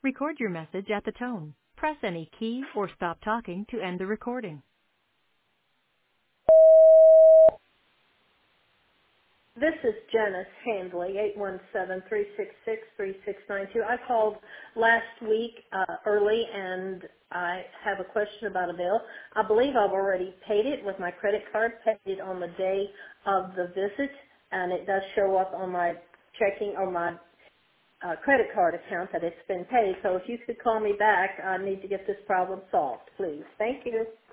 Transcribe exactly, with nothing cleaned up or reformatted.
Record your message at the tone. Press any key or stop talking to end the recording. This is Janice Handley, eight one seven, three six six, three six nine two. I called last week uh, early, and I have a question about a bill. I believe I've already paid it with my credit card, paid it on the day of the visit, and it does show up on my checking or my uh, credit card account that it's been paid. So if you could call me back, I need to get this problem solved, please. Thank you.